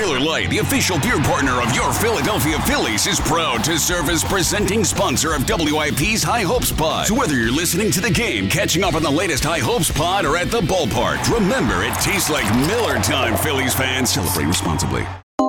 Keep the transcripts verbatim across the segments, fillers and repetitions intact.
Miller Lite, the official beer partner of your Philadelphia Phillies, is proud to serve as presenting sponsor of W I P's High Hopes Pod. So whether you're listening to the game, catching up on the latest High Hopes Pod, or at the ballpark, remember it tastes like Miller time, Phillies fans. Celebrate responsibly.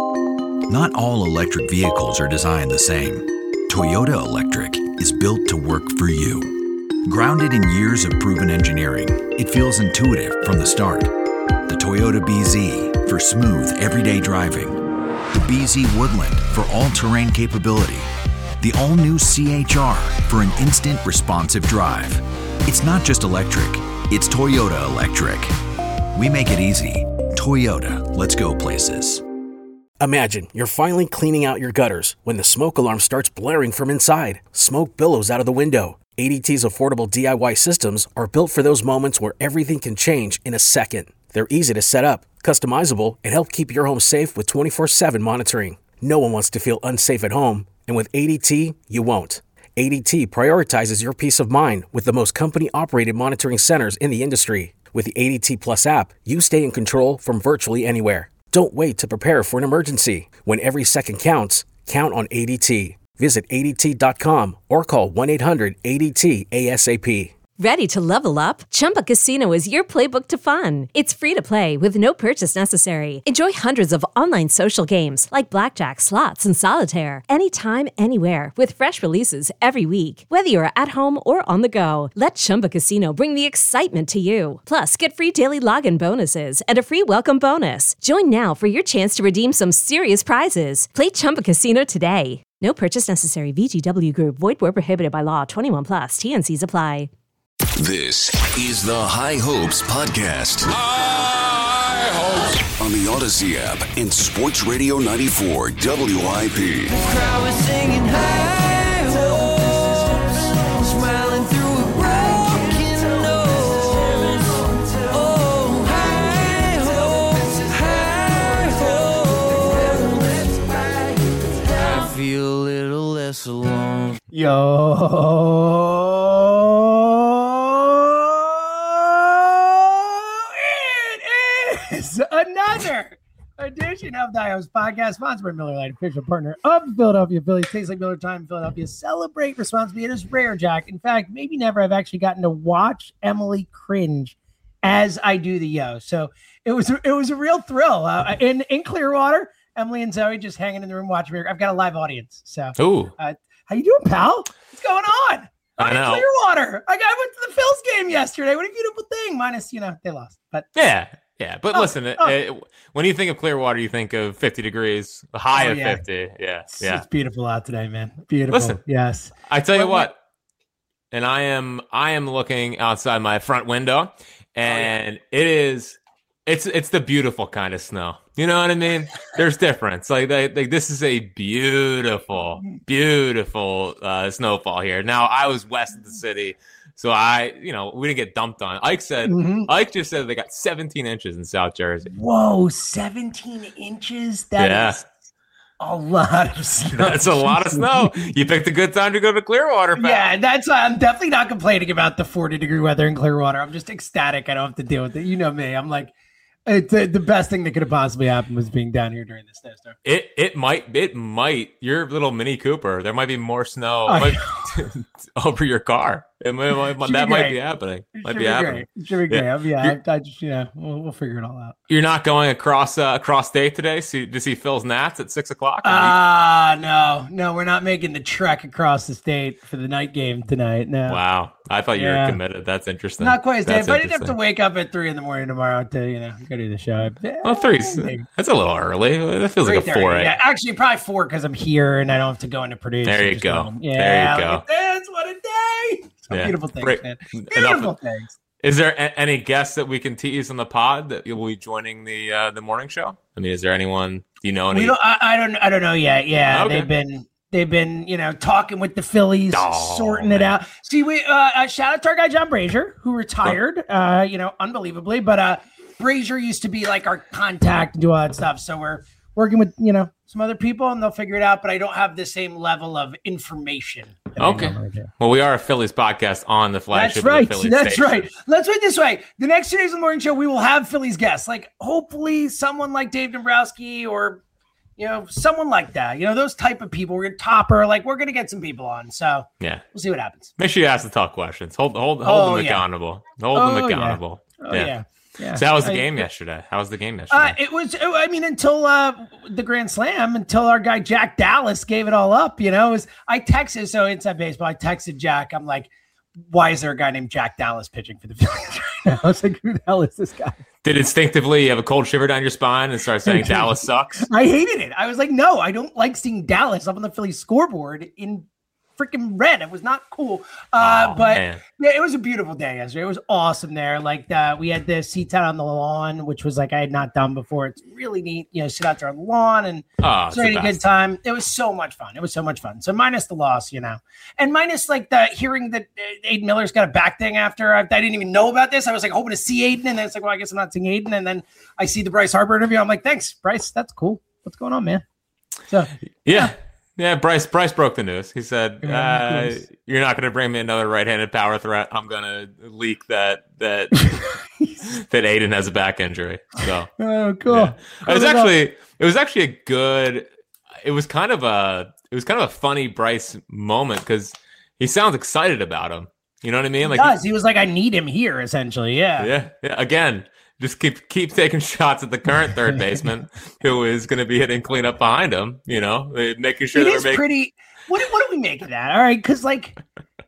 Not all electric vehicles are designed the same. Toyota Electric is built to work for you. Grounded in years of proven engineering, it feels intuitive from the start. The Toyota B Z for smooth, everyday driving. The B Z Woodland for all-terrain capability. The all-new C H R for an instant responsive drive. It's not just electric, it's Toyota Electric. We make it easy. Toyota, let's go places. Imagine you're finally cleaning out your gutters when the smoke alarm starts blaring from inside. Smoke billows out of the window. A D T's affordable D I Y systems are built for those moments where everything can change in a second. They're easy to set up, customizable, and help keep your home safe with twenty-four seven monitoring. No one wants to feel unsafe at home, and with A D T, you won't. A D T prioritizes your peace of mind with the most company-operated monitoring centers in the industry. With the A D T Plus app, you stay in control from virtually anywhere. Don't wait to prepare for an emergency. When every second counts, count on A D T. Visit A D T dot com or call one eight hundred A D T A S A P. Ready to level up? Chumba Casino is your playbook to fun. It's free to play with no purchase necessary. Enjoy hundreds of online social games like blackjack, slots, and solitaire anytime, anywhere with fresh releases every week. Whether you're at home or on the go, let Chumba Casino bring the excitement to you. Plus, get free daily login bonuses and a free welcome bonus. Join now for your chance to redeem some serious prizes. Play Chumba Casino today. No purchase necessary. V G W Group. Void where prohibited by law. twenty-one plus. T N Cs apply. This is the High Hopes Podcast. High Hopes. On the Odyssey app and Sports Radio ninety-four W I P. The crowd was singing high hopes, smiling through a broken nose. Oh, high hopes, high hopes. I feel a little less alone. Yo. Another edition of the High Hopes Podcast, sponsored by Miller Lite, official partner of the Philadelphia Phillies. Tastes like Miller time in Philadelphia. Celebrate responsibly. It is rare, Jack. In fact, maybe never I've actually gotten to watch Emily cringe as I do the yo. So it was it was a real thrill. Uh, in in Clearwater, Emily and Zoe just hanging in the room watching me. I've got a live audience. So, Ooh. Uh, how you doing, pal? What's going on? I know. Clearwater. I, I went to the Phils game yesterday. What a beautiful thing. Minus, you know, they lost. But yeah. Yeah, but oh, listen, oh. It, it, when you think of Clearwater, you think of fifty degrees, a high oh, of yeah. fifty. Yeah, it's, yeah. It's beautiful out today, man. Beautiful. Listen, yes. I tell you what, what, and I am I am looking outside my front window, and oh, yeah. it is it's it's the beautiful kind of snow. You know what I mean? There's difference. Like, like, like this is a beautiful, beautiful uh, snowfall here. Now, I was west of the city. So I, you know, we didn't get dumped on. Ike said, mm-hmm. Ike just said they got seventeen inches in South Jersey. Whoa, seventeen inches? That yeah. is a lot of snow. That's a lot of snow. You picked a good time to go to Clearwater, pal. Yeah, that's. I'm definitely not complaining about the forty degree weather in Clearwater. I'm just ecstatic. I don't have to deal with it. You know me. I'm like, it's uh, the best thing that could have possibly happened was being down here during the snowstorm. It it might it might your little Mini Cooper. There might be more snow oh, might, over your car. It might, might, that be might be happening. It might should be, be happening. Great. It should be great. Yeah, yeah I, I just you know we'll, we'll figure it all out. You're not going across uh, across state today see, to see Phil's Nats at six o'clock. Ah, uh, no, no, we're not making the trek across the state for the night game tonight. No. Wow, I thought yeah. you were committed. That's interesting. Not quite as day. If I didn't have to wake up at three in the morning tomorrow to you know go do the show. Well, three's that's a little early. That feels like a four. Yeah, actually, probably four because I'm here and I don't have to go into produce. There you go. Yeah, there you go. That's what a day. Yeah. Beautiful things, Great. man. Beautiful Enough. things. Is there a- any guests that we can tease on the pod that will be joining the uh, the morning show? I mean, is there anyone? Do you know any? We don't, I, I don't. I don't know yet. Yeah, okay. they've been they've been you know talking with the Phillies, oh, sorting man. it out. See, we uh, uh, shout out to our guy John Brazier who retired. Oh. Uh, you know, unbelievably, but uh, Brazier used to be like our contact and do all that stuff. So we're working with you know some other people and they'll figure it out. But I don't have the same level of information. than I Okay. normally do. Well, we are a Phillies podcast on the flagship. That's right. Of the Phillies That's station. right. Let's put it this way. The next two days of the morning show, we will have Phillies guests. Like, hopefully someone like Dave Dombrowski or, you know, someone like that. You know, those type of people. We're going to Topper. Like, we're going to get some people on. So, Yeah. we'll see what happens. Make sure you ask the tough questions. Hold, hold, hold Oh, them yeah. accountable. Hold Oh, them yeah. accountable. Oh, yeah. Yeah. So how was the I- game yesterday? How was the game yesterday? Uh, it was, I mean, until uh, the Grand Slam, until our guy Jack Dallas gave it all up, you know, it was, I texted, so Inside Baseball, I texted Jack. I'm like, why is there a guy named Jack Dallas pitching for the Phillies right now? I was like, who the hell is this guy? Did instinctively you have a cold shiver down your spine and start saying Dallas sucks? I hated it. I was like, no, I don't like seeing Dallas up on the Phillies scoreboard in freaking red. It was not cool. Uh, Oh, but man. yeah, it was a beautiful day yesterday. It was awesome there. Like uh, we had the seats out on the lawn, which was like I had not done before. It's really neat, you know, sit out there on the lawn and Oh, it's so we the had a good best. time. It was so much fun. It was so much fun. So minus the loss, you know, and minus like the hearing that uh, Aiden Miller's got a back thing after I, I didn't even know about this. I was like hoping to see Aiden, and then it's like, well, I guess I'm not seeing Aiden. And then I see the Bryce Harper interview. I'm like, thanks, Bryce. That's cool. What's going on, man? So Yeah. Yeah, Bryce Bryce broke the news. He said, Yeah, uh, news. "You're not going to bring me another right-handed power threat. I'm going to leak that that that Aiden has a back injury." So oh, cool. yeah. it was actually it was actually a good. It was kind of a it was kind of a funny Bryce moment because he sounds excited about him. You know what I mean? He does. He was like, I need him here, essentially. Yeah. Yeah, yeah. Again, just keep keep taking shots at the current third baseman who is going to be hitting cleanup behind him. You know, making sure It that is we're making. pretty. What, what do we make of that? All right, because like,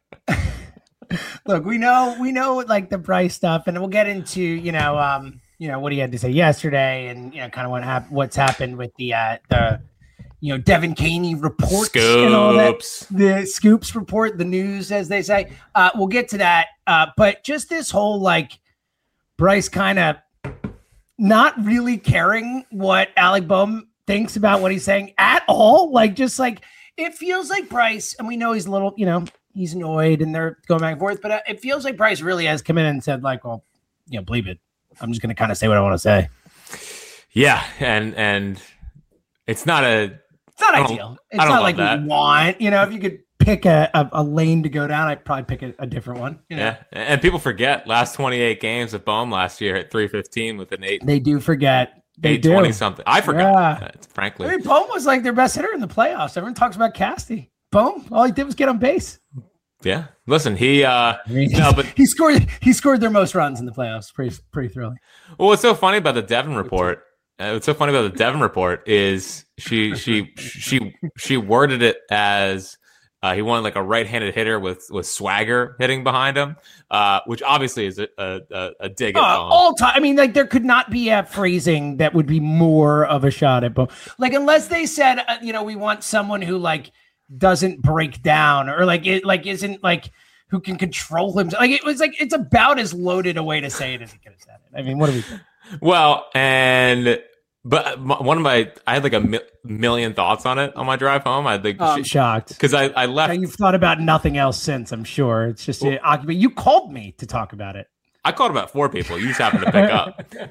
look, we know we know like the Bryce stuff, and we'll get into you know um you know what he had to say yesterday, and you know kind of what hap- what's happened with the uh the you know Devin Caney reports and all that, Scoops. the scoops report, the news as they say. Uh, we'll get to that, uh, but just this whole like Bryce kind of not really caring what Alec Boehm thinks about what he's saying at all. Like, just like, it feels like Bryce, and we know he's a little, you know, he's annoyed and they're going back and forth, but uh, it feels like Bryce really has come in and said like, well, you know, believe it. I'm just going to kind of say what I want to say. Yeah, and and it's not a. It's not I don't- ideal. I It's don't not love like that. we want, you know, if you could pick a, a, a lane to go down, I'd probably pick a, a different one. You know? Yeah, and people forget last twenty-eight games of Boehm last year at three fifteen with an eight They do forget. They eight do. twenty something. I forgot. Yeah. uh, frankly. I mean, Boehm was like their best hitter in the playoffs. Everyone talks about Casty. Boehm, all he did was get on base. Yeah. Listen, he uh no, but he scored. He scored their most runs in the playoffs. Pretty, pretty thrilling. well, what's so funny about the Devon report? Uh, what's so funny about the Devon report is she she she she worded it as uh, he wanted like a right-handed hitter with with swagger hitting behind him, uh, which obviously is a a, a dig at Uh, Boehm. all time. I mean, like there could not be a phrasing that would be more of a shot at Boehm. Like unless they said, uh, you know, we want someone who like doesn't break down or like it like isn't like who can control himself. Like it was like it's about as loaded a way to say it as he could have said it. I mean, what do we think? Well, and but m- one of my I had like a mi- million thoughts on it on my drive home. I think Oh, I'm shocked. because I I left. Now, you've thought about nothing else since, I'm sure. It's just uh, occupy. You called me to talk about it. I called about four people. You just happened to pick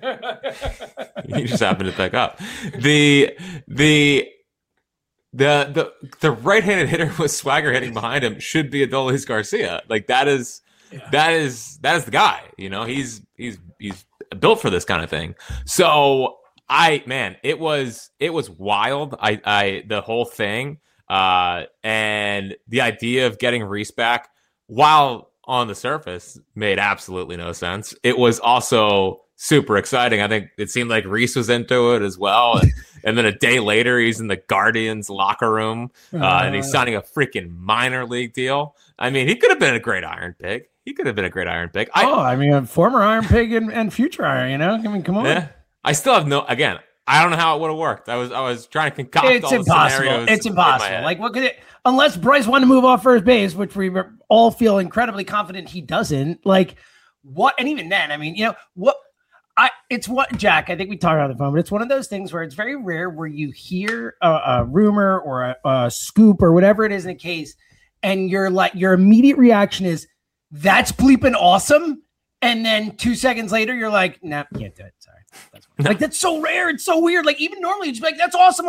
up. You just happened to pick up. The the the the the right-handed hitter with swagger hitting behind him should be Adolis Garcia. Like that is that is that is the guy. You know, he's he's he's built for this kind of thing. So I man, it was it was wild. I I the whole thing uh and the idea of getting Reese back while on the surface made absolutely no sense. It was also super exciting. I think it seemed like Reese was into it as well. And, and then a day later, he's in the Guardians locker room uh, and he's signing a freaking minor league deal. I mean, he could have been a great Iron Pig. He could have been a great Iron Pig. I, oh, I mean, a former Iron Pig and, and future Iron, you know? I mean, come on. yeah, I still have no, again, I don't know how it would have worked. I was I was trying to concoct It's all the impossible. scenarios. It's in my impossible. head. Like, what could it, unless Bryce wanted to move off first base, which we all feel incredibly confident he doesn't, like, what, and even then, I mean, you know, what, I, it's what, Jack, I think we talked on the phone, but it's one of those things where it's very rare where you hear a, a rumor or a, a scoop or whatever it is in a case, and you're like, your immediate reaction is, that's bleeping awesome. And then two seconds later, you're like, nah, can't do it. Sorry. That's like, that's so rare. It's so weird. Like, even normally, you'd just be like, that's awesome. Like,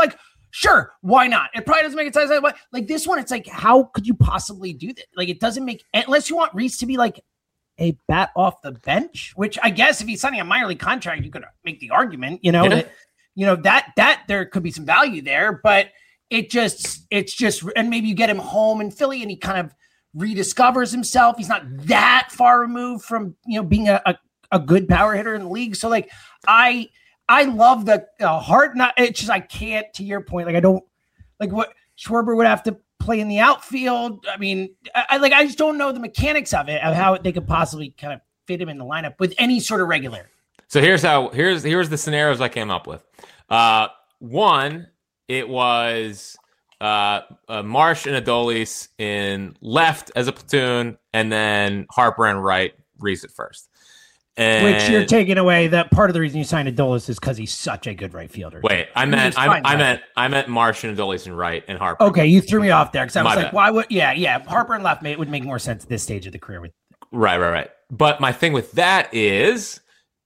Sure, why not? It probably doesn't make it sense. But like this one, it's like, how could you possibly do that? Like, it doesn't make, unless you want Rhys to be like a bat off the bench, which I guess if he's signing a minor league contract, you could make the argument, you know, yeah. that, you know, that, that there could be some value there, but it just, it's just, and maybe you get him home in Philly and he kind of rediscovers himself. He's not that far removed from, you know, being a, a, a good power hitter in the league. So like, I, I love the uh, heart. Not, it's just, I can't, to your point, like, I don't like what Schwarber would have to play in the outfield. I mean, I, I like, I just don't know the mechanics of it, of how they could possibly kind of fit him in the lineup with any sort of regularity. So here's how, here's, here's the scenarios I came up with. Uh, one, it was uh, uh, Marsh and Adolis in left as a platoon, and then Harper and right, Rhys at first. And which you're taking away that part of the reason you signed Adolis is because he's such a good right fielder. Wait, I meant I, I meant I meant Marsh and Adolis and right and Harper. Okay, you threw me off there because I was My like, bad. why would yeah yeah Harper and left mate would make more sense at this stage of the career with. Right, right, right. But my thing with that is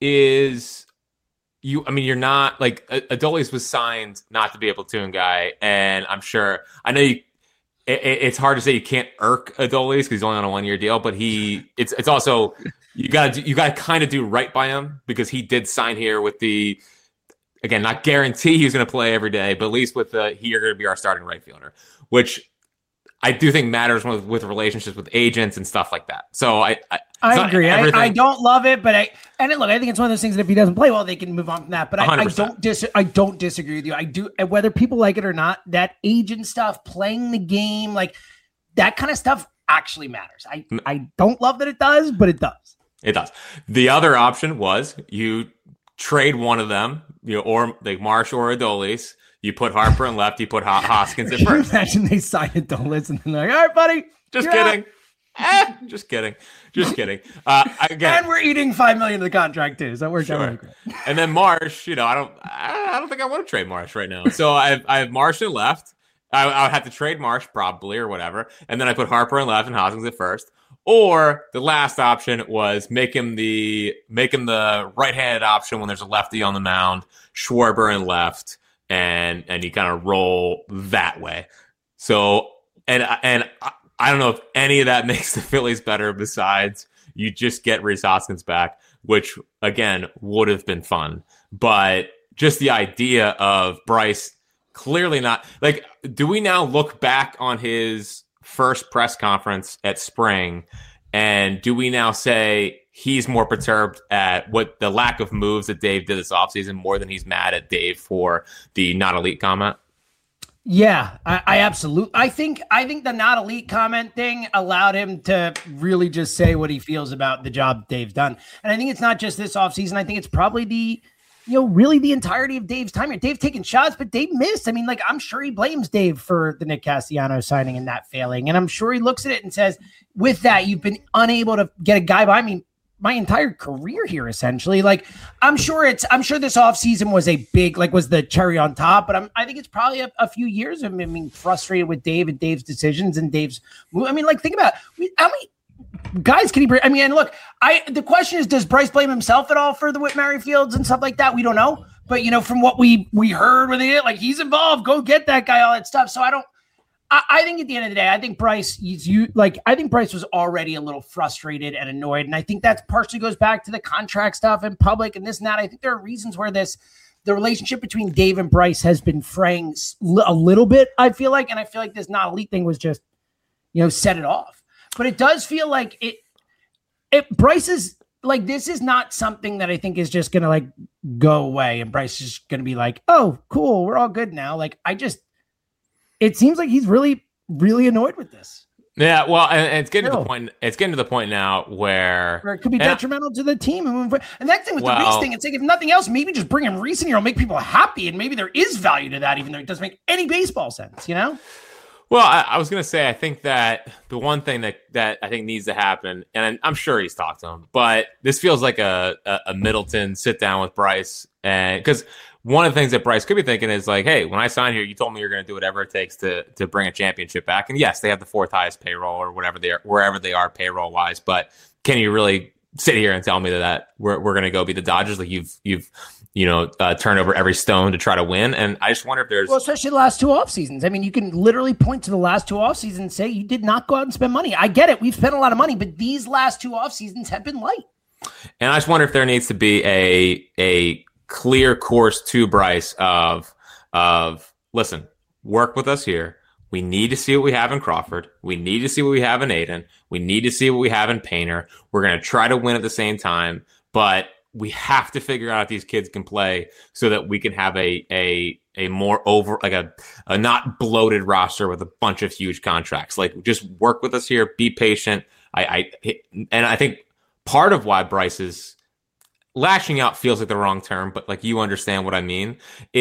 is you. I mean, you're not like Adolis was signed not to be a platoon guy, and I'm sure I know you. It, it's hard to say you can't irk Adolis because he's only on a one year deal, but he it's it's also. You gotta you gotta kind of do right by him because he did sign here with the, again, not guarantee he's going to play every day, but at least with the he are going to be our starting right fielder, which I do think matters with, with relationships with agents and stuff like that. So I I, I agree. I, I don't love it, but I and look, I think it's one of those things that if he doesn't play well, they can move on from that. But I, I don't dis I don't disagree with you. I do, whether people like it or not, that agent stuff, playing the game, like that kind of stuff actually matters. I I don't love that it does, but it does. It does. The other option was you trade one of them, you know, or like Marsh or Adolis. You put Harper in left. You put H- Hoskins at Can you first. imagine they sign Adolis and then they're like, all right, buddy. Just kidding. eh, just kidding. Just kidding. Uh, again, and we're eating five million of the contract too, so we're sure. And then Marsh, you know, I don't, I don't think I want to trade Marsh right now. So I have, I have Marsh in left. I, I would have to trade Marsh probably or whatever, and then I put Harper in left and Hoskins at first. Or the last option was make him the make him the right-handed option when there's a lefty on the mound, Schwarber in left, and and you kind of roll that way. So and and I, I don't know if any of that makes the Phillies better. Besides, you just get Rhys Hoskins back, which again would have been fun. But just the idea of Bryce clearly not like. Do we now look back on his first press conference at spring, and do we now say he's more perturbed at what the lack of moves that Dave did this offseason more than he's mad at Dave for the not elite comment? Yeah, I, I absolutely. I think I think the not elite comment thing allowed him to really just say what he feels about the job Dave's done. And I think it's not just this offseason. I think it's probably the you know, really the entirety of Dave's time here. Dave taking shots, but Dave missed. I mean, like, I'm sure he blames Dave for the Nick Castellanos signing and that failing. And I'm sure he looks at it and says, with that, you've been unable to get a guy by me my entire career here, essentially. Like, I'm sure it's, I'm sure this offseason was a big, like, was the cherry on top, but I'm, I think it's probably a, a few years of him being frustrated with Dave and Dave's decisions and Dave's move. I mean, like, think about it. How many guys can he bring? I mean, and look, I the question is, does Bryce blame himself at all for the Whit Merrifields and stuff like that? We don't know. But, you know, from what we we heard with it, like, he's involved, go get that guy, all that stuff. So I don't, I, I think at the end of the day, I think Bryce, he's you like, I think Bryce was already a little frustrated and annoyed. And I think that partially goes back to the contract stuff in public and this and that. I think there are reasons where this, the relationship between Dave and Bryce has been fraying a little bit, I feel like. And I feel like this not elite thing was just, you know, set it off. But it does feel like it, it Bryce is like, this is not something that I think is just going to like go away. And Bryce is going to be like, oh, cool, we're all good now. Like, I just, it seems like he's really, really annoyed with this. Yeah. Well, and, and it's getting Still. to the point, it's getting to the point now where, where it could be detrimental I, to the team. And that thing with well, the Rhys thing, it's like, if nothing else, maybe just bring him Rhys in here will make people happy. And maybe there is value to that, even though it doesn't make any baseball sense, you know? Well, I, I was going to say, I think that the one thing that, that I think needs to happen, and I'm sure he's talked to him, but this feels like a, a, a Middleton sit down with Bryce. And because one of the things that Bryce could be thinking is like, hey, when I signed here, you told me you're going to do whatever it takes to, to bring a championship back. And yes, they have the fourth highest payroll or whatever they are, wherever they are payroll wise. But can you really sit here and tell me that, that we're, we're going to go be the Dodgers? Like you've, you've, you know, uh, turn over every stone to try to win. And I just wonder if there's... Well, especially the last two off seasons. I mean, you can literally point to the last two off seasons and say you did not go out and spend money. I get it. We've spent a lot of money, but these last two off seasons have been light. And I just wonder if there needs to be a a clear course to Bryce of, of listen, work with us here. We need to see what we have in Crawford. We need to see what we have in Aiden. We need to see what we have in Painter. We're going to try to win at the same time, but we have to figure out if these kids can play so that we can have a a a more over like a, a not bloated roster with a bunch of huge contracts. Like, just work with us here, be patient. I, I and I think part of why Bryce is lashing out feels like the wrong term, but like, you understand what I mean,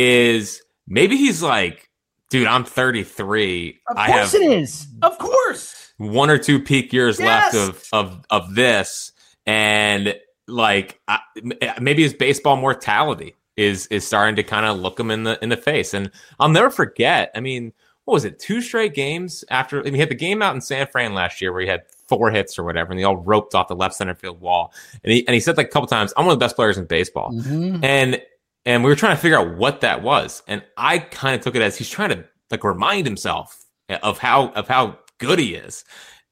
is maybe he's like, dude, I'm thirty-three. Of I course have it is. Of course. One or two peak years Yes. left of of of this, and like I, maybe his baseball mortality is is starting to kind of look him in the in the face. And I'll never forget. I mean, what was it? Two straight games after. I mean, he had the game out in San Fran last year where he had four hits or whatever, and they all roped off the left center field wall. And he and he said like a couple times, "I'm one of the best players in baseball." Mm-hmm. And and we were trying to figure out what that was. And I kind of took it as he's trying to like remind himself of how of how good he is.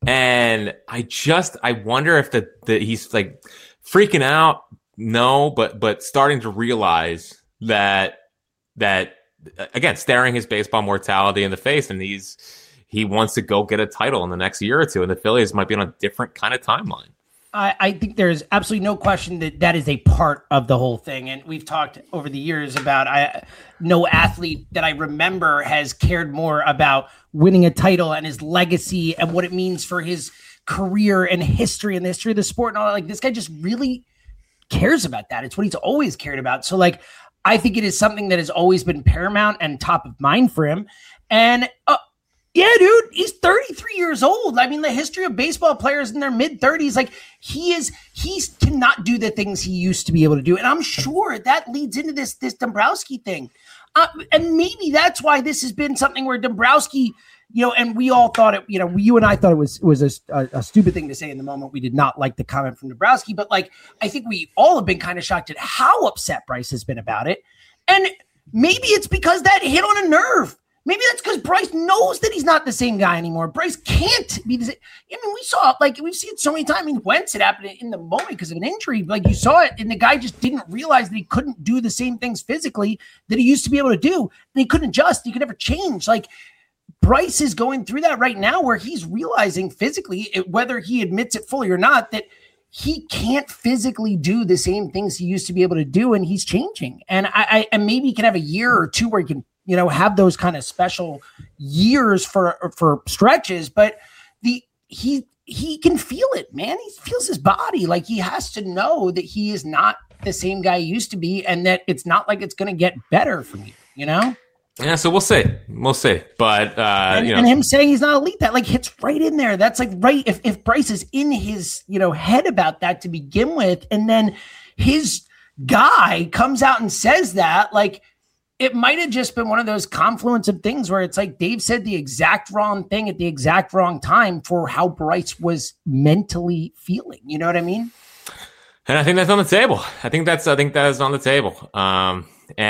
And I just I wonder if the, the he's like freaking out. No, but but starting to realize that that again, staring his baseball mortality in the face, and he's he wants to go get a title in the next year or two, and the Phillies might be on a different kind of timeline. I, I think there's absolutely no question that that is a part of the whole thing. And we've talked over the years about I no athlete that I remember has cared more about winning a title and his legacy and what it means for his career and history and the history of the sport and all that. Like, this guy just really cares about that. It's what he's always cared about. So like, I think it is something that has always been paramount and top of mind for him. And uh, yeah, dude, he's thirty-three years old. I mean, the history of baseball players in their mid thirties, like he is, he cannot do the things he used to be able to do. And I'm sure that leads into this, this Dombrowski thing. Uh, and maybe that's why this has been something where Dombrowski, you know, and we all thought it, you know, you and I thought it was, was a, a, a stupid thing to say in the moment. We did not like the comment from Dombrowski, but like, I think we all have been kind of shocked at how upset Bryce has been about it. And maybe it's because that hit on a nerve. Maybe that's because Bryce knows that he's not the same guy anymore. Bryce can't be the same. I mean, we saw, like, we've seen it so many times. I mean, Wentz, it happened in the moment because of an injury. Like, you saw it, and the guy just didn't realize that he couldn't do the same things physically that he used to be able to do. And he couldn't adjust. He could never change. Like, Bryce is going through that right now where he's realizing physically, it, whether he admits it fully or not, that he can't physically do the same things he used to be able to do, and he's changing. And I, I and maybe he can have a year or two where he can, you know, have those kind of special years for for stretches, but the he he can feel it, man. He feels his body. Like, he has to know that he is not the same guy he used to be, and that it's not like it's going to get better from you, you know? Yeah, so we'll see. We'll see. But, uh, and, you know. and him saying he's not elite, that like hits right in there. That's like right. If, if Bryce is in his, you know, head about that to begin with, and then his guy comes out and says that, like, it might have just been one of those confluence of things where it's like Dave said the exact wrong thing at the exact wrong time for how Bryce was mentally feeling. You know what I mean? And I think that's on the table. I think that's, I think that is on the table. Um,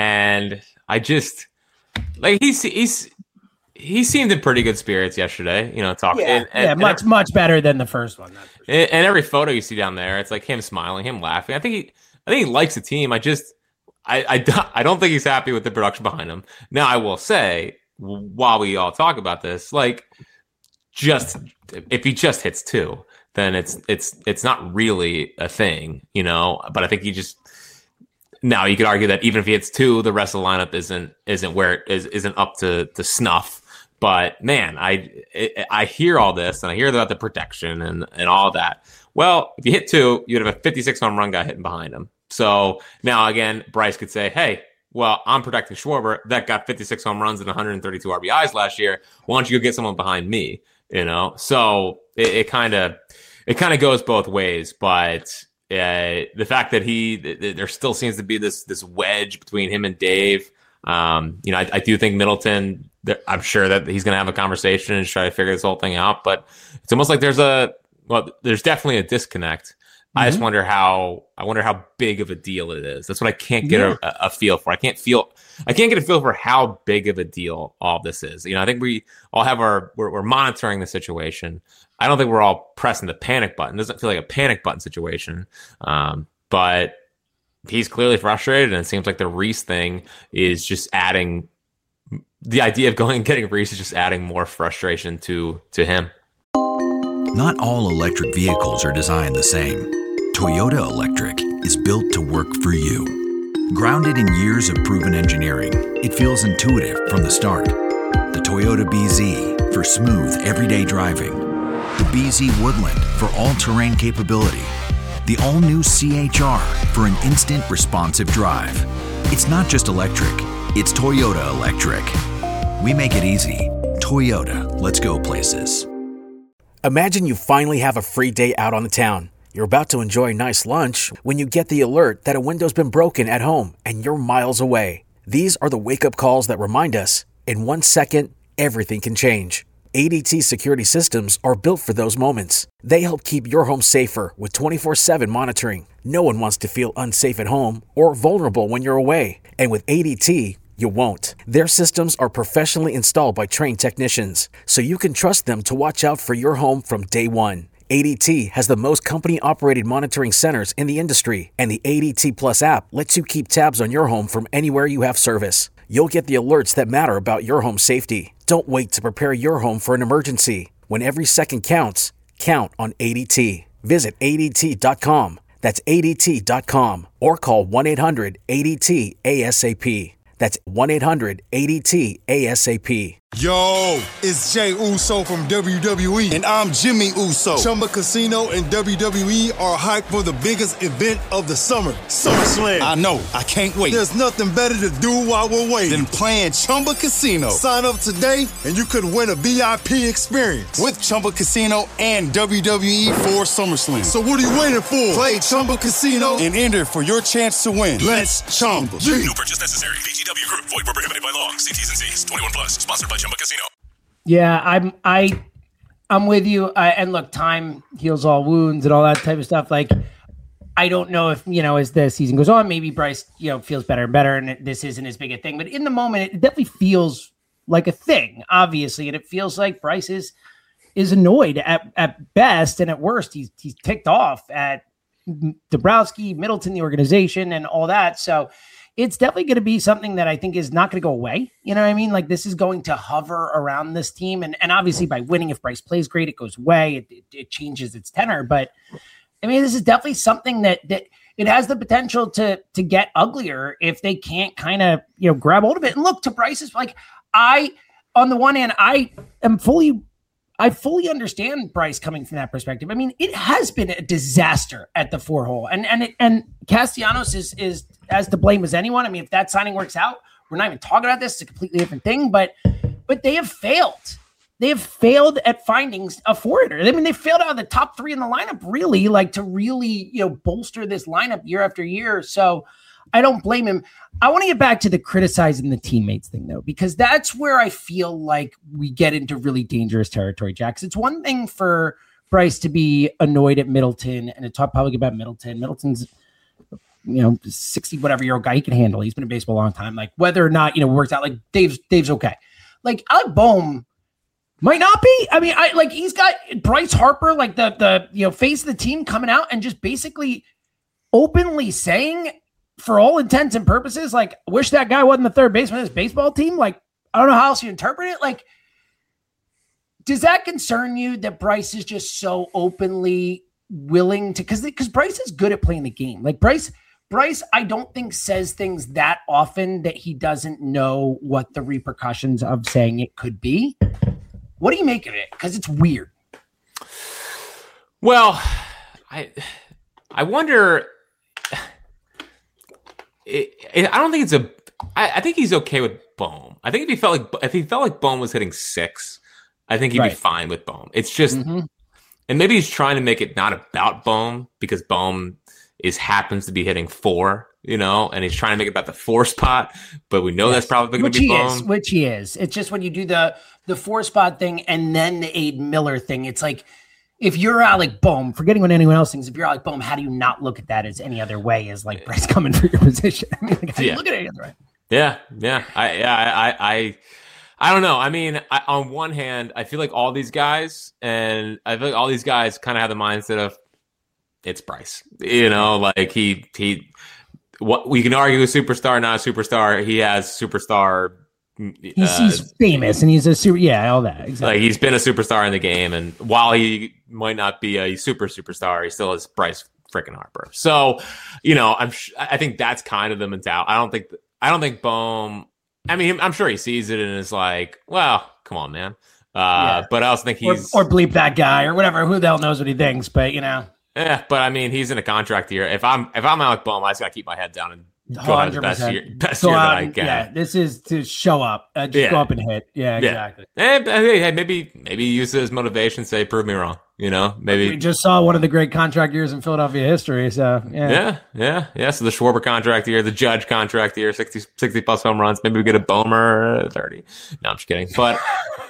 and I just, like, he's, he's, he seemed in pretty good spirits yesterday, you know, talking. Yeah, and, and, yeah much, and, much better than the first one. Sure. And, and every photo you see down there, it's like him smiling, him laughing. I think he, I think he likes the team. I just, I, I, I don't think he's happy with the production behind him. Now, I will say, while we all talk about this, like, just if he just hits two, then it's it's it's not really a thing, you know. But I think he just now you could argue that even if he hits two, the rest of the lineup isn't isn't where it is isn't up to, to snuff. But man, I it, I hear all this and I hear about the protection and and all that. Well, if you hit two, you'd have a fifty-six home run guy hitting behind him. So now again, Bryce could say, hey, well, I'm protecting Schwarber. That got fifty-six home runs and one hundred thirty-two R B Is last year. Why don't you go get someone behind me? You know, so it kind of it kind of goes both ways. But uh, the fact that he th- there still seems to be this this wedge between him and Dave. Um, you know, I, I do think Middleton. I'm sure that he's going to have a conversation and try to figure this whole thing out. But it's almost like there's a well, there's definitely a disconnect I just wonder how I wonder how big of a deal it is. That's what I can't get yeah. a, a feel for. I can't feel I can't get a feel for how big of a deal all this is. You know, I think we all have our we're, we're monitoring the situation. I don't think we're all pressing the panic button. It doesn't feel like a panic button situation. Um, but he's clearly frustrated, and it seems like the Reese thing is just adding the idea of going and getting Reese is just adding more frustration to to him. Not all electric vehicles are designed the same. Toyota Electric is built to work for you. Grounded in years of proven engineering, it feels intuitive from the start. The Toyota B Z for smooth, everyday driving. The B Z Woodland for all-terrain capability. The all-new C H R for an instant responsive drive. It's not just electric, it's Toyota Electric. We make it easy. Toyota, let's go places. Imagine you finally have a free day out on the town. You're about to enjoy a nice lunch when you get the alert that a window's been broken at home and you're miles away. These are the wake-up calls that remind us, in one second, everything can change. A D T security systems are built for those moments. They help keep your home safer with twenty-four seven monitoring. No one wants to feel unsafe at home or vulnerable when you're away. And with A D T, you won't. Their systems are professionally installed by trained technicians, so you can trust them to watch out for your home from day one. A D T has the most company-operated monitoring centers in the industry, and the A D T Plus app lets you keep tabs on your home from anywhere you have service. You'll get the alerts that matter about your home safety. Don't wait to prepare your home for an emergency. When every second counts, count on A D T. Visit A D T dot com. That's A D T dot com. Or call one eight hundred A D T A S A P. That's one eight hundred A D T A S A P. Yo, it's Jay Uso from W W E, and I'm Jimmy Uso. Chumba Casino and W W E are hyped for the biggest event of the summer, SummerSlam. I know, I can't wait. There's nothing better to do while we're waiting than playing Chumba Casino. Sign up today, and you could win a V I P experience with Chumba Casino and W W E for SummerSlam. So what are you waiting for? Play Chumba Casino and enter for your chance to win. Let's Chumba. No purchase necessary. V G W Group. Void where prohibited by law. See T's and C's. twenty-one plus. Sponsored by Chumba Casino. Yeah, I'm I I'm with you. I, and look, time heals all wounds and all that type of stuff. Like, I don't know if, you know, as the season goes on, maybe Bryce, you know, feels better and better, and this isn't as big a thing. But in the moment, it definitely feels like a thing, obviously, and it feels like Bryce is is annoyed at at best, and at worst, he's he's ticked off at Dombrowski, Middleton, the organization, and all that. So it's definitely going to be something that I think is not going to go away. You know what I mean? Like, this is going to hover around this team. And, and obviously by winning, if Bryce plays great, it goes away. It, it, it changes its tenor. But I mean, this is definitely something that, that it has the potential to, to get uglier if they can't kind of, you know, grab hold of it. And look, to Bryce's, like, I, on the one hand, I am fully, I fully understand Bryce coming from that perspective. I mean, it has been a disaster at the four hole, and and it, and Castellanos is is as to blame as anyone. I mean, if that signing works out, we're not even talking about this. It's a completely different thing. But but they have failed. They have failed at finding a four-hitter. I mean, they failed out of the top three in the lineup, really, like to really, you know, bolster this lineup year after year. So I don't blame him. I want to get back to the criticizing the teammates thing, though, because that's where I feel like we get into really dangerous territory, Jax. It's one thing for Bryce to be annoyed at Middleton and to talk public about Middleton. Middleton's, you know, sixty whatever year old guy. He can handle it. He's been in baseball a long time. Like, whether or not, you know, works out, like Dave's Dave's okay. Like, Alec Bohm might not be. I mean, I like he's got Bryce Harper, like the the you know face of the team, coming out and just basically openly saying, for all intents and purposes, like, wish that guy wasn't the third baseman of this baseball team. Like, I don't know how else you interpret it. Like, does that concern you that Bryce is just so openly willing to, because because Bryce is good at playing the game. Like Bryce, Bryce, I don't think says things that often that he doesn't know what the repercussions of saying it could be. What do you make of it? Because it's weird. Well, I I wonder. It, it, I don't think it's a. I, I think he's okay with Bohm. I think if he felt like if he felt like Bohm was hitting six, I think he'd right. be fine with Bohm. It's just, mm-hmm. and maybe he's trying to make it not about Bohm because Bohm is happens to be hitting four, you know, and he's trying to make it about the four spot. But we know yes. that's probably going to be Bohm. Is, which he is. It's just when you do the the four spot thing and then the Aiden Miller thing, it's like if you're Alec Bohm, forgetting what anyone else thinks, if you're Alec Bohm, how do you not look at that as any other way as like Bryce coming for your position? I mean, like, how do Yeah. you look at it any other way? Yeah, yeah, I, yeah, I, I, I don't know. I mean, I, on one hand, I feel like all these guys, and I feel like all these guys kind of have the mindset of it's Bryce. You know, like he, he, what we can argue, a superstar, not a superstar. He has superstar. He's, uh, he's famous, and he's a super. Yeah, all that. Exactly. Like he's been a superstar in the game, and while he might not be a super superstar, he still is Bryce freaking Harper. So, you know, I'm. Sh- I think that's kind of the mentality. I don't think. I don't think Bohm. I mean, I'm sure he sees it and is like, "Well, come on, man." Uh, Yeah. But I also think he's or, or bleep that guy or whatever. Who the hell knows what he thinks? But you know, yeah. But I mean, he's in a contract year. If I'm if I'm Alec Bohm, I just got to keep my head down and go have the best year, best Go year out that I and- can. Yeah, this is to show up. Uh, just Yeah. go up and hit. Yeah, exactly. Yeah. And, hey, hey, maybe maybe use it as motivation. Say, prove me wrong. You know, maybe We just saw one of the great contract years in Philadelphia history. So yeah, Yeah, yeah, yeah. So the Schwarber contract year, the Judge contract year, sixty, sixty plus home runs. Maybe we get a Bomer uh, thirty. No, I'm just kidding. But,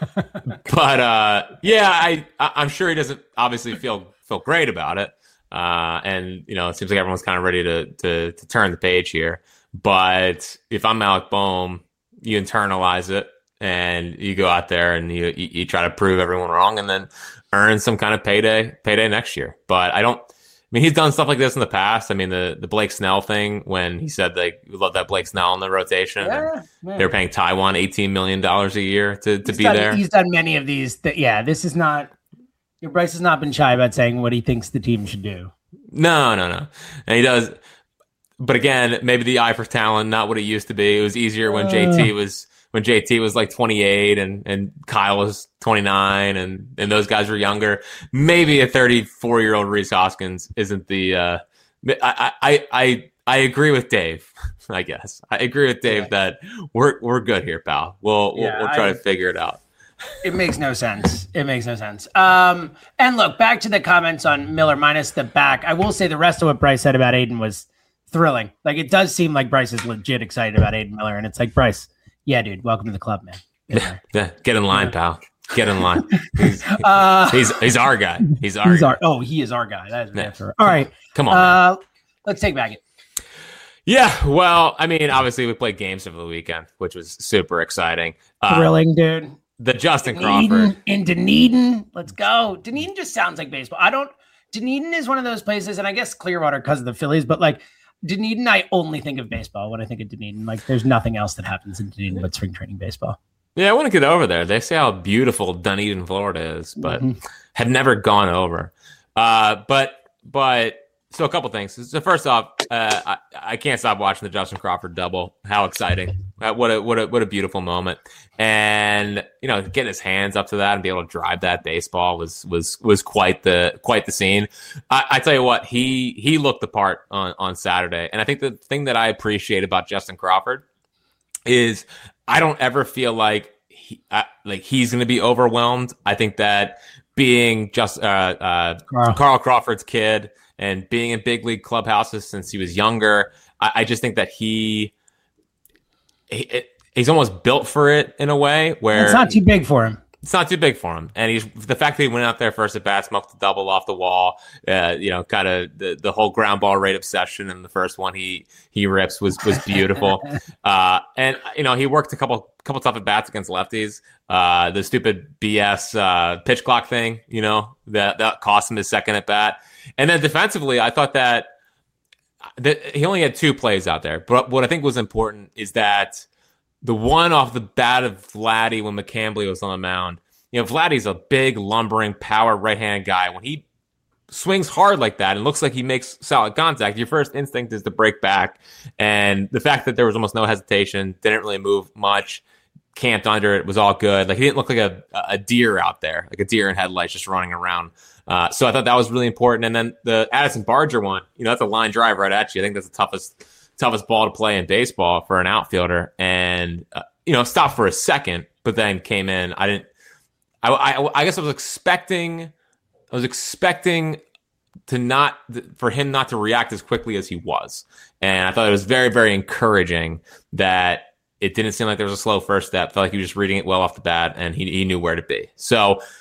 but uh, yeah, I, I, I'm sure he doesn't obviously feel feel great about it. Uh, and you know, it seems like everyone's kind of ready to to to turn the page here. But if I'm Alec Bohm, you internalize it and you go out there and you you, you try to prove everyone wrong, and then earn some kind of payday payday next year. But I don't. I mean, he's done stuff like this in the past. I mean, the, the Blake Snell thing when he said they love that Blake Snell in the rotation. Yeah, yeah. They're paying Taiwan eighteen million dollars a year to, to He's be done, there. He's done many of these. Th- yeah, this is not. Your Bryce has not been shy about saying what he thinks the team should do. No, no, no. And he does. But again, maybe the eye for talent, not what it used to be. It was easier when Uh. J T was when J T was like twenty-eight and, and Kyle was twenty-nine and, and those guys were younger. Maybe a thirty-four year old Reese Hoskins isn't the. Uh, I, I I I agree with Dave. I guess I agree with Dave Yeah. that we're we're good here, pal. We'll we'll, Yeah, we'll try I- to figure it out. It makes no sense. It makes no sense. Um, and look, back to the comments on Miller minus the back. I will say the rest of what Bryce said about Aiden was thrilling. Like, it does seem like Bryce is legit excited about Aiden Miller. And it's like, Bryce, yeah, dude, welcome to the club, man. Get in there. Yeah, get in line, pal. Get in line. He's, Uh, he's he's our guy. He's our. he's guy. our, oh, he is our guy. That is Yeah. yeah. All right. Come on. man. Uh, let's take back it. Yeah, well, I mean, obviously we played games over the weekend, which was super exciting. Uh, Thrilling, dude. the Justin Dunedin Crawford. in Dunedin. Let's go. Dunedin just sounds like baseball. I don't. Dunedin is one of those places, and I guess Clearwater because of the Phillies, but like Dunedin, I only think of baseball when I think of Dunedin. Like, there's nothing else that happens in Dunedin but spring training baseball. Yeah, I want to get over there. They say how beautiful Dunedin, Florida is, but Mhm. have never gone over. Uh, but but so a couple things. So first off, uh, I, I can't stop watching the Justin Crawford double. How exciting! Uh, what a what a what a beautiful moment. And you know, getting his hands up to that and be able to drive that baseball was was was quite the quite the scene. I, I tell you what, he he looked the part on on Saturday. And I think the thing that I appreciate about Justin Crawford is I don't ever feel like he, uh, like he's going to be overwhelmed. I think that being just uh, uh, Carl. Carl Crawford's kid and being in big league clubhouses since he was younger, I, I just think that he, he it, he's almost built for it in a way where It's not too big for him. it's not too big for him. And he's the fact that he went out there first at bat, smoked the double off the wall, uh, you know, kind of the, the whole ground ball rate obsession in the first one he he rips was was beautiful. uh, and you know, he worked a couple couple tough at bats against lefties. Uh, the stupid B S uh, pitch clock thing, you know, that that cost him his second at bat. And then defensively, I thought that that he only had two plays out there. But what I think was important is that the one off the bat of Vladdy when McCambly was on the mound, you know, Vladdy's a big, lumbering, power right-hand guy. When he swings hard like that and looks like he makes solid contact, your first instinct is to break back. And the fact that there was almost no hesitation, didn't really move much, camped under it, was all good. Like, he didn't look like a, a deer out there, like a deer in headlights just running around. Uh, so I thought that was really important. And then the Addison Barger one, you know, that's a line drive right at you. I think that's the toughest toughest ball to play in baseball for an outfielder. And, uh, you know, stopped for a second, but then came in. I didn't, I, I, I guess I was expecting, I was expecting to not, for him not to react as quickly as he was. And I thought it was very, very encouraging that it didn't seem like there was a slow first step. Felt like he was just reading it well off the bat and he, he knew where to be. So,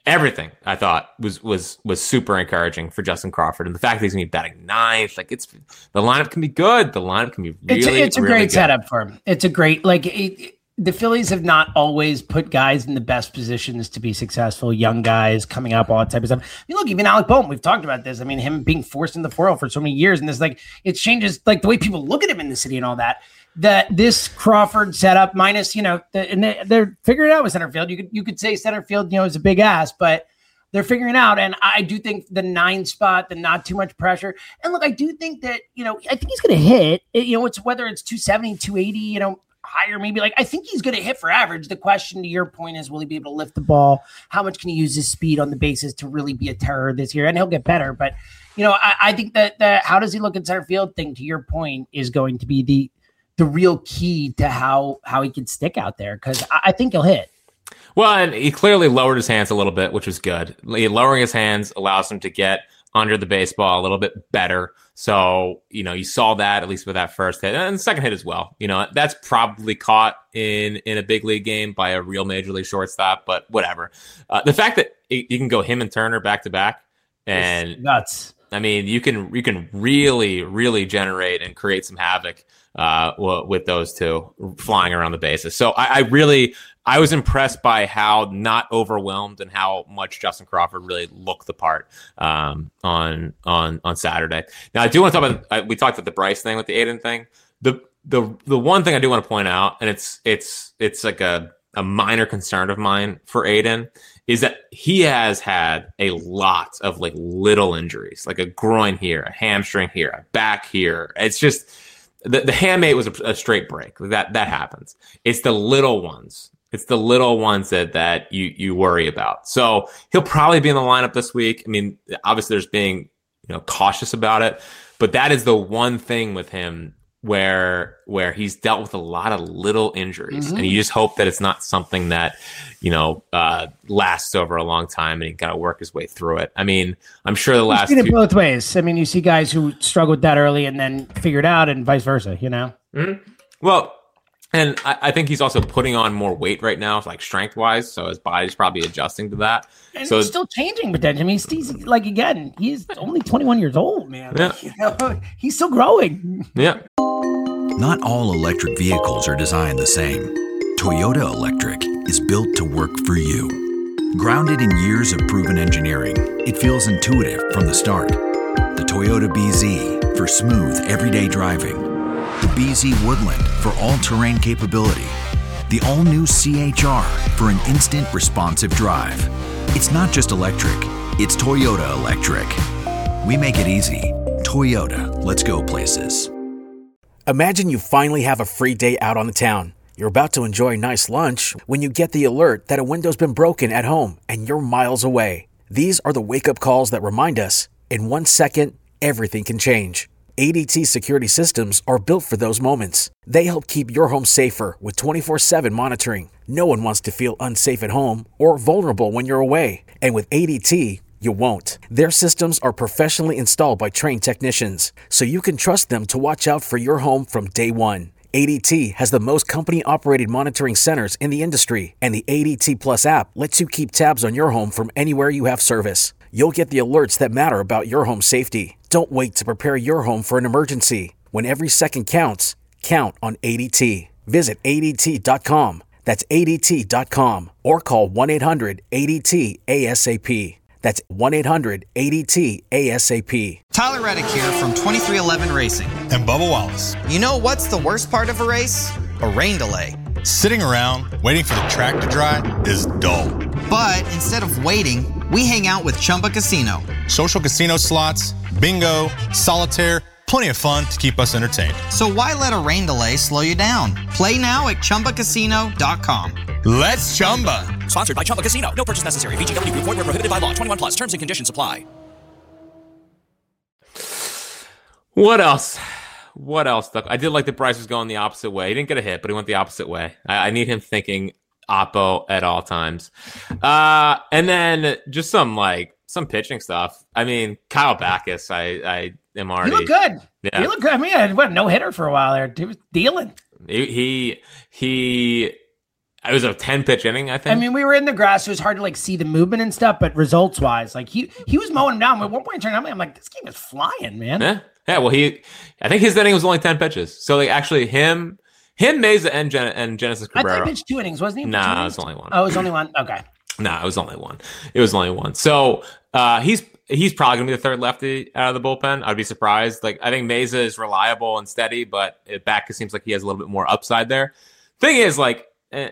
everything I thought was was was super encouraging for Justin Crawford, and the fact that he's going to be batting ninth, like it's the lineup can be good. The lineup can be really. It's a, it's a really great good. setup for him. It's a great like. It, the Phillies have not always put guys in the best positions to be successful. Young guys coming up, all that type of stuff. I mean, look, even Alec Bohm, we've talked about this. I mean, him being forced in the four oh for so many years, and this like it changes like the way people look at him in the city and all that. That this Crawford setup minus, you know, the, and they, they're figuring it out with center field. You could you could say center field, you know, is a big ass, but they're figuring it out. And I do think the nine spot, the not too much pressure. And look, I do think that, you know, I think he's going to hit. You know, it's whether it's two seventy, two eighty, you know. Higher, maybe like I think he's going to hit for average. The question to your point is, will he be able to lift the ball? How much can he use his speed on the bases to really be a terror this year? And he'll get better. But, you know, I, I think that the how does he look in center field thing, to your point, is going to be the the real key to how how he can stick out there, because I, I think he'll hit. Well, and he clearly lowered his hands a little bit, which was good. Lowering his hands allows him to get under the baseball a little bit better. So, you know, you saw that at least with that first hit and the second hit as well. You know, that's probably caught in, in a big league game by a real major league shortstop, but whatever. Uh, the fact that you can go him and Turner back to back and it's nuts. I mean, you can, you can really, really generate and create some havoc uh, with those two flying around the bases. So I, I really, I was impressed by how not overwhelmed and how much Justin Crawford really looked the part um, on on on Saturday. Now I do want to talk about. Uh, we talked about the Bryce thing with the Aiden thing. The the the one thing I do want to point out, and it's it's it's like a a minor concern of mine for Aiden, is that he has had a lot of like little injuries, like a groin here, a hamstring here, a back here. It's just the the hamate was a, a straight break. That that happens. It's the little ones. It's the little ones that, that you, you worry about. So he'll probably be in the lineup this week. I mean, obviously there's being, you know, cautious about it, but that is the one thing with him where, where he's dealt with a lot of little injuries, mm-hmm. and you just hope that it's not something that, you know, uh, lasts over a long time and he kind of work his way through it. I mean, I'm sure the last You've seen it two- both ways. I mean, you see guys who struggle with that early and then figure it out, and vice versa, you know? Mm-hmm. Well, and I, I think he's also putting on more weight right now, like strength wise. So his body's probably adjusting to that. And so it's still changing potentially. I mean, he's like, again, he's only twenty-one years old, man. Yeah. Like, you know, he's still growing. Yeah. Not all electric vehicles are designed the same. Toyota Electric is built to work for you. Grounded in years of proven engineering, it feels intuitive from the start. The Toyota B Z for smooth, everyday driving. The B Z Woodland for all-terrain capability. The all-new C H R for an instant responsive drive. It's not just electric, it's Toyota Electric. We make it easy. Toyota, let's go places. Imagine you finally have a free day out on the town. You're about to enjoy a nice lunch when you get the alert that a window's been broken at home and you're miles away. These are the wake-up calls that remind us, in one second, everything can change. A D T security systems are built for those moments. They help keep your home safer with twenty-four seven monitoring. No one wants to feel unsafe at home or vulnerable when you're away. And with A D T, you won't. Their systems are professionally installed by trained technicians, so you can trust them to watch out for your home from day one. A D T has the most company-operated monitoring centers in the industry, and the A D T Plus app lets you keep tabs on your home from anywhere you have service. You'll get the alerts that matter about your home safety. Don't wait to prepare your home for an emergency. When every second counts, count on A D T. Visit A D T dot com. That's A D T dot com. Or call one eight hundred A D T A S A P. That's one eight hundred A D T A S A P. Tyler Reddick here from twenty-three eleven Racing. And Bubba Wallace. You know what's the worst part of a race? A rain delay. Sitting around waiting for the track to dry is dull. But instead of waiting, we hang out with Chumba Casino. Social casino slots, bingo, solitaire, plenty of fun to keep us entertained. So why let a rain delay slow you down? Play now at Chumba Casino dot com. Let's Chumba. Sponsored by Chumba Casino. No purchase necessary. V G W Group. Void where prohibited by law. twenty-one plus. Terms and conditions apply. What else? What else? I did like that Bryce was going the opposite way. He didn't get a hit, but he went the opposite way. I, I need him thinking oppo at all times. Uh, and then just some like some pitching stuff. I mean, Kyle Backus, I, I am already. You look good. Yeah. You look good. I mean, I went no hitter for a while there. He was dealing. He he. he it was a ten pitch inning, I think. I mean, we were in the grass. So it was hard to like see the movement and stuff, but results wise, like he he was mowing him down. At one point, turning I'm like, this game is flying, man. Yeah, yeah. Well, he, I think his inning was only ten pitches. So like actually, him, him, Mesa, and Gen- and Genesis Cabrera. I thought he pitched two innings, wasn't he? No, nah, it was only one. Oh, it was only one. Okay. No, nah, it was only one. It was only one. So uh, he's he's probably gonna be the third lefty out of the bullpen. I'd be surprised. Like I think Mesa is reliable and steady, but it back it seems like he has a little bit more upside there. Thing is, like. Uh,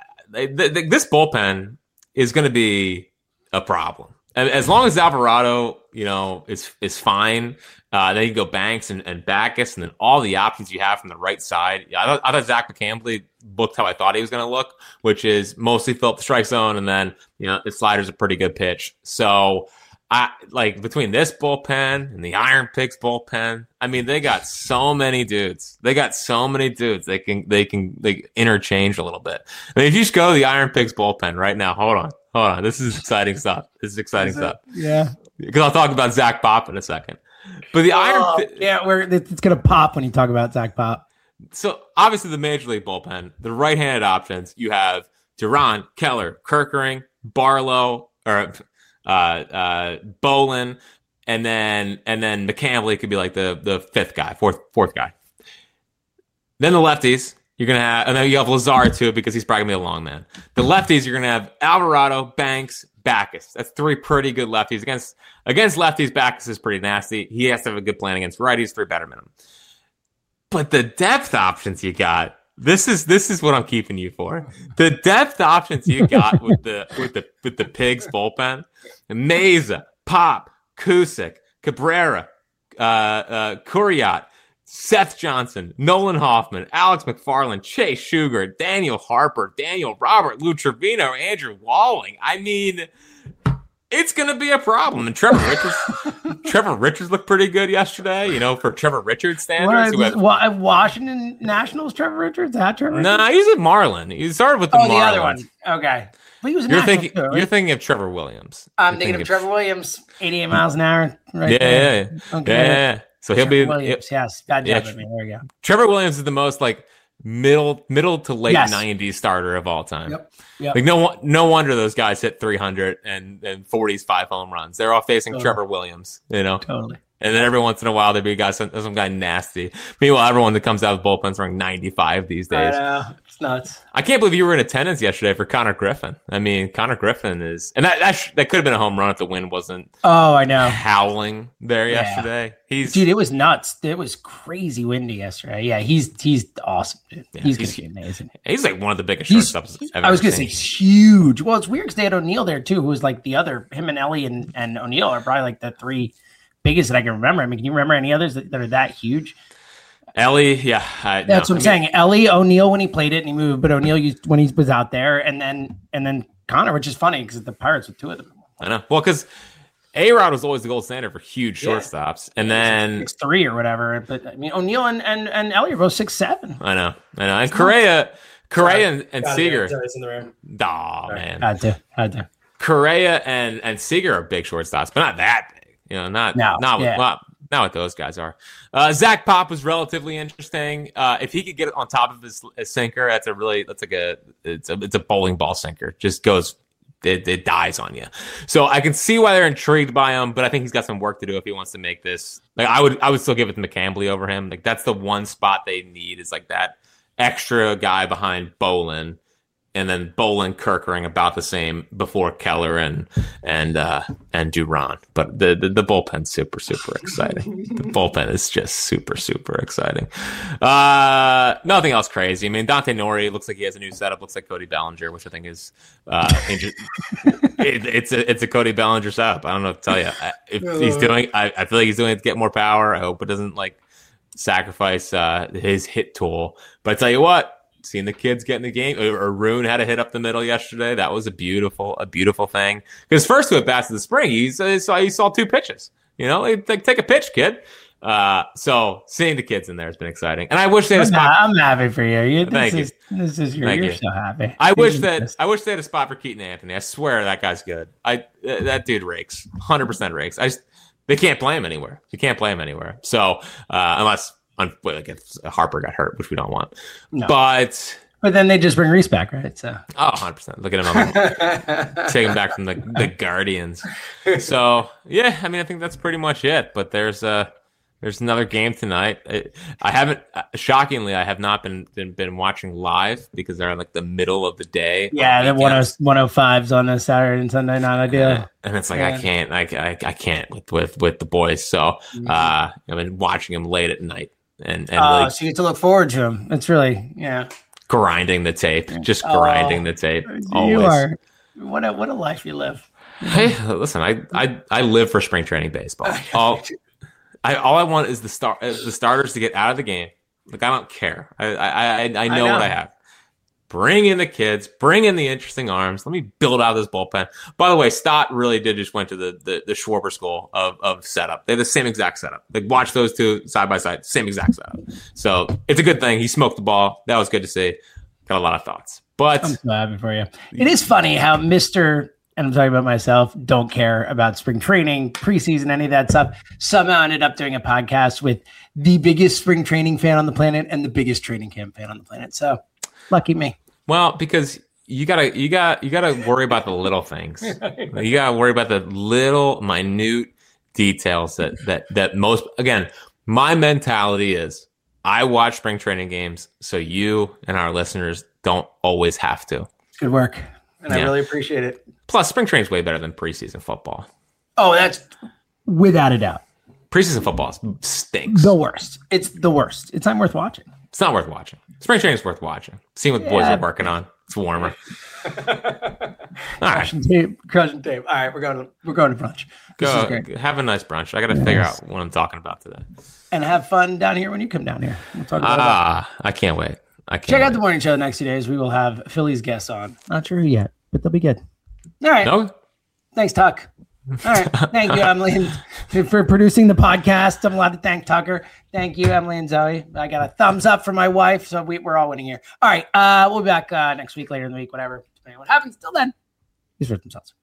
This bullpen is going to be a problem. As long as Alvarado, you know, is is fine, uh, then you go Banks and, and Backus, and then all the options you have from the right side. Yeah, I thought, I thought Zach McCambley looked how I thought he was going to look, which is mostly fill up the strike zone, and then you know the slider's a pretty good pitch. So, I like between this bullpen and the Iron Pigs bullpen. I mean, they got so many dudes. They got so many dudes. They can they can they interchange a little bit. I mean, if you just go to the Iron Pigs bullpen right now, hold on, hold on. This is exciting stuff. This is exciting is stuff. Yeah, because I'll talk about Zach Pop in a second. But the oh, Iron, yeah, we're it's gonna pop when you talk about Zach Pop. So obviously, the Major League bullpen, the right-handed options, you have Duran, Keller, Kerkering, Barlow, or. Uh, uh, Bolin, and then and then McCambley could be like the the fifth guy, fourth fourth guy. Then the lefties, you're gonna have, and then you have Lazar too because he's probably gonna be a long man. The lefties, you're gonna have Alvarado, Banks, Backus. That's three pretty good lefties against against lefties. Backus is pretty nasty. He has to have a good plan against righties. Three better minimum. But the depth options you got. This is this is what I'm keeping you for. The depth options you got with the with the with the Pigs bullpen: Mesa, Pop, Cusick, Cabrera, uh, uh, Kuriat, Seth Johnson, Nolan Hoffman, Alex McFarland, Chase Sugar, Daniel Harper, Daniel Robert, Lou Trevino, Andrew Walling. I mean, it's going to be a problem. And Trevor Richards, Trevor Richards looked pretty good yesterday, you know, for Trevor Richards standards. What, who had, Washington Nationals, Trevor Richards? That Trevor Richards? No, nah, he's at Marlin. He started with the oh, Marlins. the other one. Okay. But he was a you're National thinking, too, right? You're thinking of Trevor Williams. I'm you're thinking, thinking of, of Trevor Williams, eighty-eight miles an hour. Right yeah, there. yeah, okay. yeah, yeah. So he'll Trevor be Williams, it, yes. God yeah, damn it, man. There we go. Trevor Williams is the most like middle middle to late yes. nineties starter of all time. Yep. Yep. Like no no wonder those guys hit three hundred and and forties five home runs. They're all facing totally. Trevor Williams, you know. Totally. And then every once in a while there'd be a guy some, some guy nasty. Meanwhile, everyone that comes out of bullpen's running ninety-five these days. I know. It's nuts. I can't believe you were in attendance yesterday for Connor Griffin. I mean, Connor Griffin is, and that that, sh- that could have been a home run if the wind wasn't. Oh, I know. Howling there yeah. yesterday. He's dude. It was nuts. It was crazy windy yesterday. Yeah, he's he's awesome. Dude. Yeah, he's, he's gonna be amazing. He's like one of the biggest he's, shortstops I've I was ever gonna seen. say he's huge. Well, it's weird because they had O'Neill there too, who was like the other. Him and Ellie and and O'Neill are probably like the three biggest that I can remember. I mean, can you remember any others that, that are that huge? Ellie, yeah, I, that's no, what I'm I mean, saying. Ellie, O'Neill when he played it and he moved, but O'Neill used when he was out there, and then and then Connor, which is funny because the Pirates with two of them. I know. Well, because A-Rod was always the gold standard for huge Yeah. shortstops, and then six three or whatever. But I mean, O'Neill and and, and Ellie are both six seven. I know, I know, and Correa, Correa and, and Got it, Seager. yeah, it's in the rear. Aw, man, Had to, had to. Correa and and Seager are big shortstops, but not that big. You know, not No, not yeah. with, not, not what those guys are. Uh, Zach Pop was relatively interesting. Uh, if he could get it on top of his, his sinker, that's a really that's like a it's a it's a bowling ball sinker. Just goes. It, it dies on you. So I can see why they're intrigued by him, but I think he's got some work to do if he wants to make this. Like I would, I would still give it to McCambley over him. Like that's the one spot they need is like that extra guy behind Bolin, and then Bolin, Kerkering about the same before Keller and and uh, and Duran. But the, the the bullpen's super super exciting. The bullpen is just super super exciting. Uh, nothing else crazy. I mean, Dante Nori looks like he has a new setup. Looks like Cody Bellinger, which I think is uh, inter- it, it's a it's a Cody Bellinger setup. I don't know what to tell you. I, if he's doing, I, I feel like he's doing it to get more power. I hope it doesn't like sacrifice uh, his hit tool. But I tell you what. Seeing the kids get in the game. Arun had a hit up the middle yesterday. That was a beautiful, a beautiful thing. Because first two at bats of the spring, he saw he saw two pitches. You know, like, like take a pitch, kid. Uh, so seeing the kids in there has been exciting. And I wish they had a I'm, spot. I'm happy for you. you this Thank is, you. This is your, Thank you're you. so happy. I wish You're that just- I wish they had a spot for Keaton Anthony. I swear that guy's good. I uh, that dude rakes, one hundred percent rakes. I just they can't play him anywhere. You can't play him anywhere. So uh, unless like if Harper got hurt, which we don't want. No. But But then they just bring Reese back, right? So oh, one hundred percent. Look at him. Take him back from the, the Guardians. So, yeah, I mean, I think that's pretty much it. But there's uh, there's another game tonight. It, I haven't, shockingly, I have not been, been been watching live because they're in like the middle of the day. Yeah, the one oh fives on a Saturday and Sunday night idea. Uh, and it's like, yeah. I can't, I, I, I can't with, with, with the boys. So uh, I've been watching them late at night. And, and oh, really so you get to look forward to them. It's really, yeah. grinding the tape, just grinding oh, the tape. Always. You are. What a what a life you live. Hey, listen, I I, I live for spring training baseball. All I all I want is the start the starters to get out of the game. Like I don't care. I I I, I know, I know what I have. Bring in the kids. Bring in the interesting arms. Let me build out this bullpen. By the way, Stott really did just went to the the, the Schwarber school of, of setup. They have the same exact setup. Like watch those two side by side, same exact setup. So it's a good thing. He smoked the ball. That was good to see. Got a lot of thoughts. But I'm so happy for you. It is funny how Mister and I'm talking about myself, don't care about spring training, preseason, any of that stuff. Somehow ended up doing a podcast with the biggest spring training fan on the planet and the biggest training camp fan on the planet. So lucky me. Well, because you gotta, you got, you gotta worry about the little things. You gotta worry about the little minute details that that that most. Again, my mentality is I watch spring training games so you and our listeners don't always have to. Good work, and yeah. I really appreciate it. Plus, spring training is way better than preseason football. Oh, that's without a doubt. Preseason football stinks. The worst. It's the worst. It's not worth watching. It's not worth watching. Spring training is worth watching. Seeing what the boys Yeah. are working on. It's warmer. All Crushing right. tape, crushing tape. All right, we're going to we're going to brunch. This is Go great. have a nice brunch. I got to figure out what I'm talking about today. And have fun down here when you come down here. We'll talk about Ah, I can't wait. I can't. Check out wait. the morning show the next few days. We will have Phillies guests on. Not sure who yet, but they'll be good. All right. No? Thanks, Tuck. All right. Thank you, Emily, for producing the podcast. I'm allowed to thank Tucker. Thank you, Emily and Zoe. I got a thumbs up from my wife, so we, we're all winning here. All right. Uh, we'll be back uh, next week, later in the week, whatever. Depending on what happens. Till then, these are themselves.